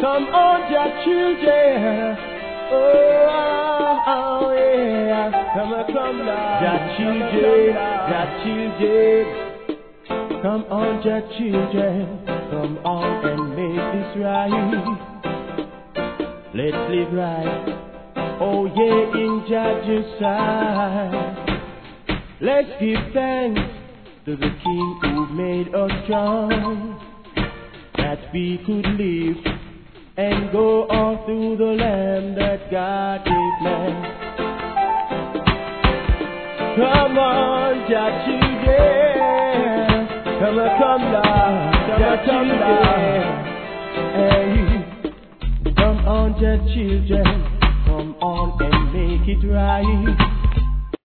Come on, your children. Oh, yeah. Come now. Your children. Come on, your children. Come on and make this right. Let's live right. Oh, yeah, in Judge's side. Let's give thanks to the King who made us strong, that we could live and go all through the land that God gave man. Come on, your children. Come now, your children. Hey, come on, your children. Come on and make it right.